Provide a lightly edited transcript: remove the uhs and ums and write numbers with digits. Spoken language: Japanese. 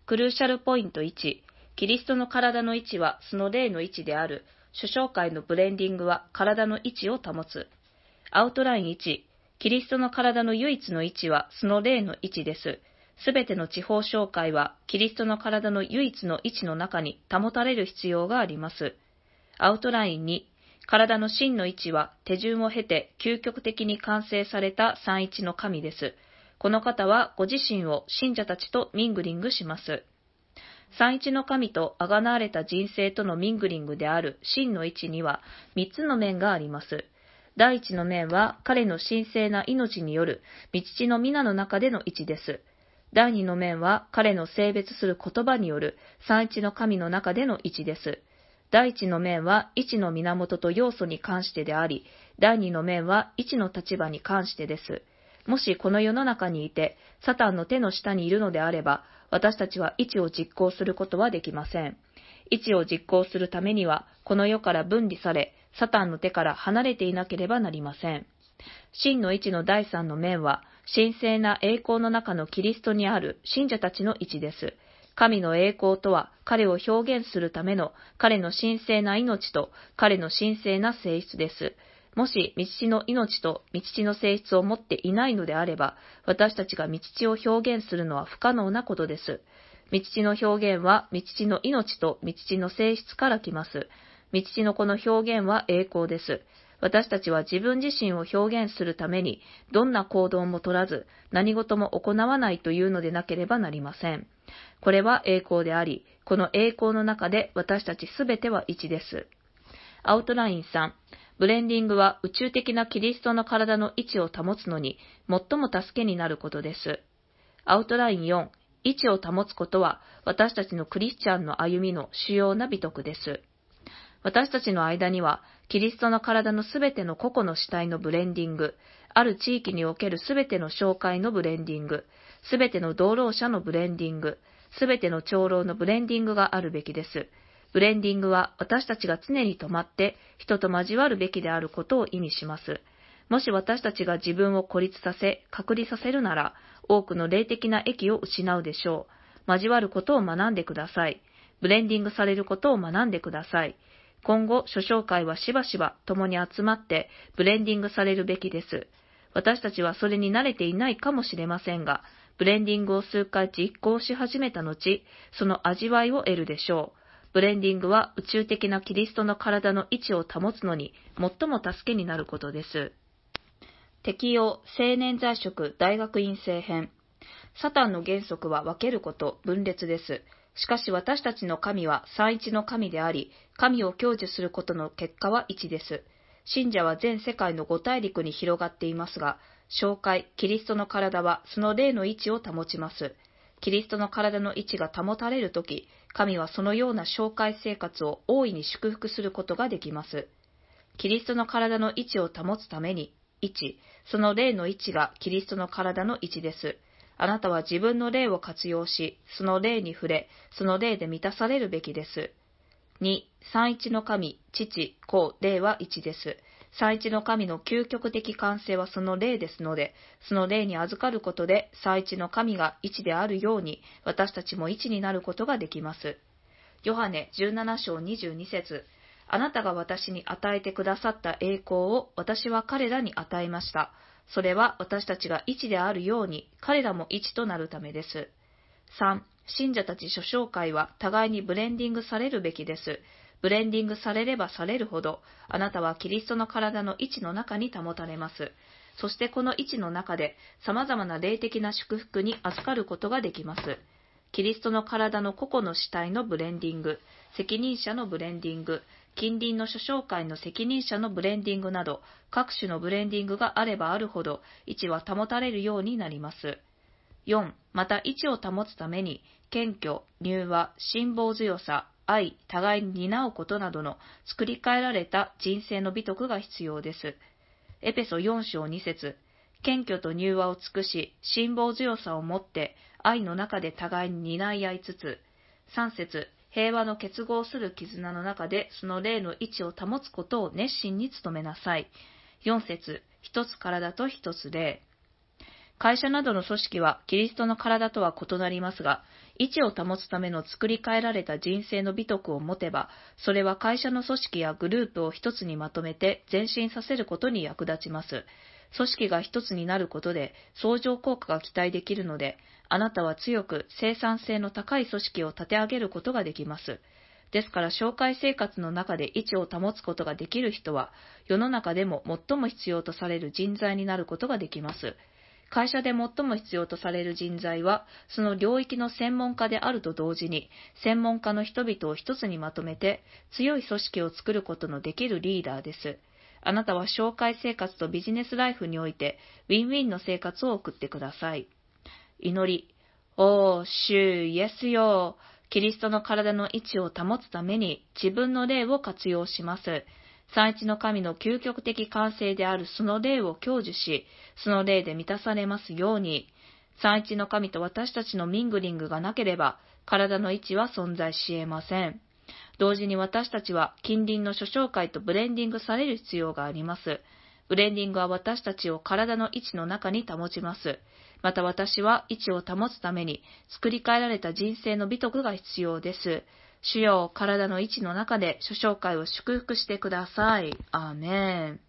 クルーシャルポイント1、キリストの体の位置はその霊の位置である。諸教会のブレンディングは体の位置を保つ。アウトライン1、キリストの体の唯一の位置はその霊の位置です。すべての地方教会はキリストの体の唯一の位置の中に保たれる必要があります。アウトライン2、体の真の位置は手順を経て究極的に完成された三一の神です。この方はご自身を信者たちとミングリングします。三一の神とあがなわれた人生とのミングリングである真の位置には3つの面があります。第一の面は彼の神聖な命による道地の皆の中での位置です。第二の面は彼の性別する言葉による三一の神の中での位置です。第一の面は位置の源と要素に関してであり、第二の面は位置の立場に関してです。もしこの世の中にいて、サタンの手の下にいるのであれば、私たちは位置を実行することはできません。位置を実行するためには、この世から分離され、サタンの手から離れていなければなりません。真の位置の第三の面は、神聖な栄光の中のキリストにある信者たちの位置です。神の栄光とは、彼を表現するための彼の神聖な命と彼の神聖な性質です。もし、道地の命と道地の性質を持っていないのであれば、私たちが道地を表現するのは不可能なことです。道地の表現は、道地の命と道地の性質から来ます。道地のこの表現は栄光です。私たちは自分自身を表現するために、どんな行動も取らず、何事も行わないというのでなければなりません。これは栄光であり、この栄光の中で私たちすべては一です。アウトライン3、ブレンディングは宇宙的なキリストの体の位置を保つのに最も助けになることです。アウトライン4、位置を保つことは私たちのクリスチャンの歩みの主要な美徳です。私たちの間には、キリストの体のすべての個々の主体のブレンディング、ある地域におけるすべての教会のブレンディング、すべての同労者のブレンディング、すべての長老のブレンディングがあるべきです。ブレンディングは私たちが常に止まって人と交わるべきであることを意味します。もし私たちが自分を孤立させ、隔離させるなら、多くの霊的な益を失うでしょう。交わることを学んでください。ブレンディングされることを学んでください。今後、諸教会はしばしば共に集まってブレンディングされるべきです。私たちはそれに慣れていないかもしれませんが、ブレンディングを数回実行し始めた後、その味わいを得るでしょう。ブレンディングは宇宙的なキリストの体の位置を保つのに最も助けになることです。適用、青年在職、大学院生編。サタンの原則は分けること、分裂です。しかし私たちの神は三一の神であり、神を享受することの結果は一です。信者は全世界の五大陸に広がっていますが、教会、キリストの体はその霊の位置を保ちます。キリストの体の位置が保たれるとき、神はそのような教会生活を大いに祝福することができます。キリストの体の位置を保つために、1、その霊の位置がキリストの体の位置です。あなたは自分の霊を活用し、その霊に触れ、その霊で満たされるべきです。2、三一の神、父、子、霊は一です。三一の神の究極的完成はその霊ですので、その霊に預かることで、三一の神が一であるように、私たちも一になることができます。ヨハネ17章22節、あなたが私に与えてくださった栄光を私は彼らに与えました。それは私たちが一であるように、彼らも一となるためです。3、信者たち諸教会は互いにブレンディングされるべきです。ブレンディングされればされるほど、あなたはキリストの体の位置の中に保たれます。そしてこの位置の中で、様々な霊的な祝福に預かることができます。キリストの体の個々の主体のブレンディング、責任者のブレンディング、近隣の諸教会の責任者のブレンディングなど、各種のブレンディングがあればあるほど、位置は保たれるようになります。4、また位置を保つために、謙虚、柔和、辛抱強さ、愛、互いに担うことなどの作り変えられた人生の美徳が必要です。エペソ4章2節、謙虚と柔和を尽くし、辛抱強さをもって、愛の中で互いに担い合いつつ、3節、平和の結合する絆の中でその霊の位置を保つことを熱心に努めなさい。4節、一つ体と一つ霊。会社などの組織はキリストの体とは異なりますが、 位置を保つための作り変えられた人生の美徳を持てば、それは会社の組織やグループを一つにまとめて前進させることに役立ちます。組織が一つになることで相乗効果が期待できるので、あなたは強く生産性の高い組織を立て上げることができます。ですから、紹介生活の中で位置を保つことができる人は、世の中でも最も必要とされる人材になることができます。会社で最も必要とされる人材は、その領域の専門家であると同時に、専門家の人々を一つにまとめて、強い組織を作ることのできるリーダーです。あなたは紹介生活とビジネスライフにおいて、ウィンウィンの生活を送ってください。祈り。おー、主イエスよ。キリストの体の位置を保つために自分の霊を活用します。三一の神の究極的完成であるその霊を享受し、その霊で満たされますように。三一の神と私たちのミングリングがなければ、体の位置は存在し得ません。同時に私たちは近隣の諸紹介とブレンディングされる必要があります。ブレンディングは私たちを体の位置の中に保ちます。また私は位置を保つために作り変えられた人生の美徳が必要です。主よ、体の位置の中で諸紹介を祝福してください。アーメン。